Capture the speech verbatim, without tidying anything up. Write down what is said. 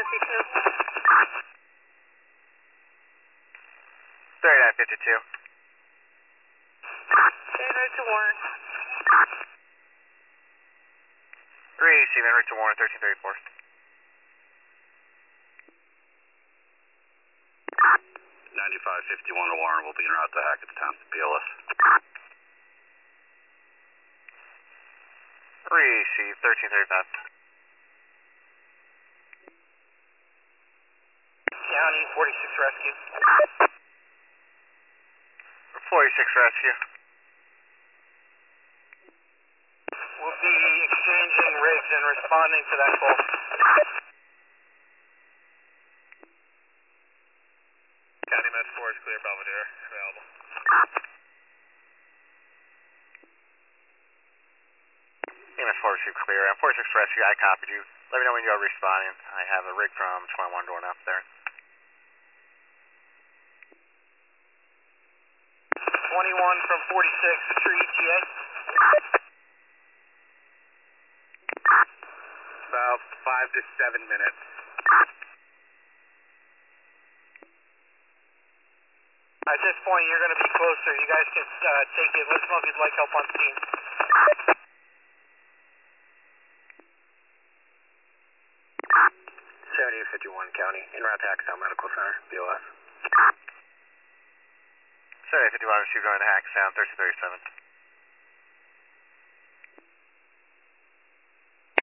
fifty-two. thirty-nine fifty-two. Okay, right to Warren. Receiving right to Warren, thirteen thirty-four. ninety-five fifty-one to Warren, we'll be en route to Hackettstown, B L S. Receive, thirteen thirty-five. County, forty-six rescue. forty-six rescue. We'll be exchanging rigs and responding to that call. County Med four is clear, Belvedere, available. E M S four received clear. I'm forty-six rescue, I copied you. Let me know when you are responding. I have a rig from twenty-one going up there. twenty-one from forty-six, true E T A. About five to seven minutes. At this point, you're going to be closer. You guys can uh, take it. Let us know if you'd like help on scene. seventy-eight fifty-one County, en route to Hackettstown Medical Center, B L S. seventy-eight fifty-one received going to Hackettstown, thirteen thirty-seven.